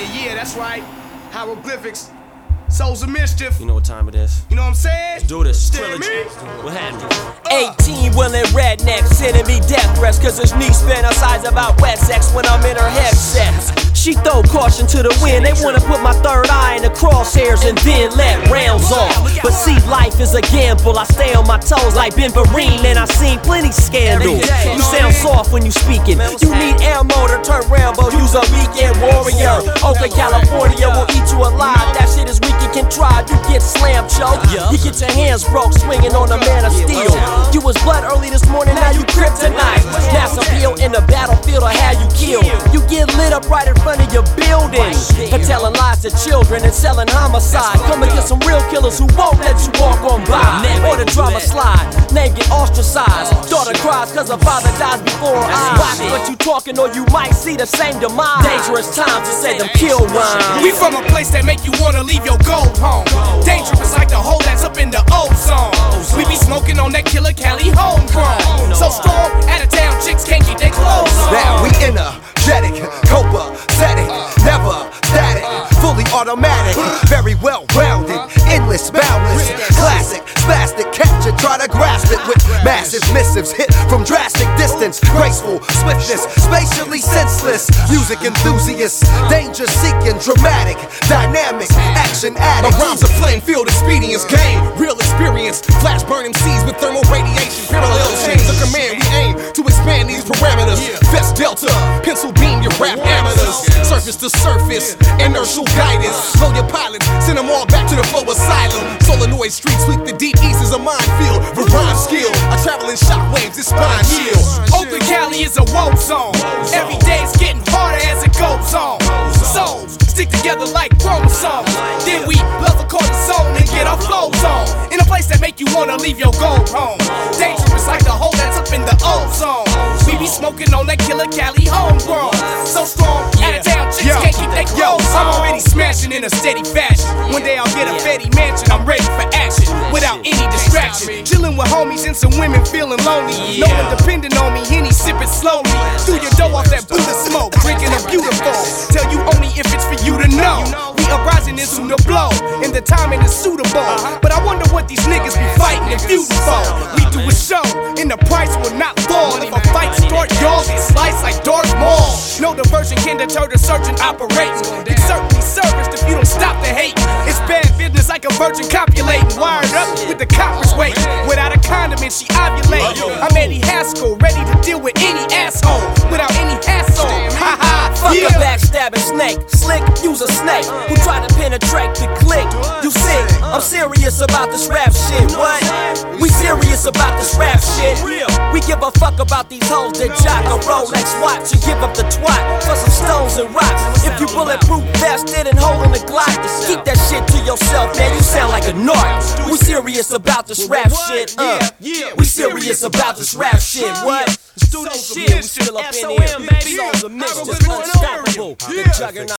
Yeah, that's right. Hieroglyphics. Souls of mischief. You know what time it is. You know what I'm saying? Let's do this. Stand Trilogy. me. What happened? 18 willing rednecks sending me death threats, cause his niece fantasizes about wet sex when I'm in her headsets. She throw caution to the wind. They wanna put my third eye in the crosshairs and then let rounds off. But see, life is a gamble. I stay on my toes like Ben Vereen, and I seen plenty scandals. You sound soft when you speaking. You need ammo to turn Rambo. Use a weekend warrior. Oakland, California will eat you alive. That shit is weak and contrived. You get slammed, choke. You get your hands broke swinging on a man of steel. You was blood early this morning, now you kryptonite. Mass appeal in the battlefield of how you kill. You get lit up right in front of your building for telling lies to children and selling homicide. Come and get some real killers who won't let you walk on by. Or the drama slide, name get ostracized. Daughter cries cause her father dies before her eyes. Watch what you talking or you might see the same demise. Dangerous times to say them kill rhymes. We from a place that make you wanna leave your gold home. Dangerous like the hole that's up in the ozone. We be smoking on that Killer Cali homegrown. So strong, out of town chicks can't keep their clothes on. Now we energetic, copacetic, never static, fully automatic, very well rounded, endless, boundless, classic, spastic, capture, try to grasp it with massive missives, hit from drastic distance, graceful swiftness, spatially senseless, music enthusiasts, danger seeking, dramatic, dynamic, action addict. My rhymes are flame field expedience, game, real experience, flash burning seas with thermal radiation, parallel chains of command. We aim to expand these parameters. Best Delta, pencil beam your rap amateurs. Surface to surface, inertial guidance. Blow your pilots, send them all back to the flow asylum. Solenoid streets sweep the deep east is a minefield. For rhyme skill, I travel in shockwaves, it's spine chill. Oakland, Cali is a woe zone. Every day's getting harder as it goes on. Souls stick together like chromosomes. Then we love a cortisone and get our flows on. In a place that make you wanna leave your gold home. Dangerous like the hole that's up in the ozone. We be smoking on that Killer Cali homegrown. So strong, out of town chicks can't keep their clothes on. I'm already smashing in a steady fashion. One day I'll get a Fetty mansion. I'm ready for action without any distraction. Chilling with homies and some women feeling lonely. No one depending on me, Henny sipping slowly. Through your dough off that Buddha smoke, drinking a beautiful. Tell you only if it's for you to know. We uprising is soon to blow, and the timing is suitable. But I wonder what these niggas be fighting and feuding for. We do a show, and the price will not fall. If a fight start, y'all get sliced like Darth Maul. No diversion can deter the search and operating. It's certainly serviced if you don't stop the hate. It's bad business like a virgin copulating. Wired up with the copper's weight. Without a condiment, she ovulate. I'm Eddie Haskell, ready to deal with any asshole without any hassle. Ha ha, Fuck a backstabbing snake, slick, use a snake who try to penetrate the click. You see, I'm serious about this rap shit, what? We serious about this rap shit. We give a fuck about these hoes that jock a Rolex watch and give up the twat for some stones and rocks. If you bulletproof vested and holding a Glock, keep that shit to yourself, man, you sound like a narc. We serious about this rap shit, we serious about this rap shit, what? Let's do this shit, we still up in here. Souls of mischief, unstoppable, the juggernaut.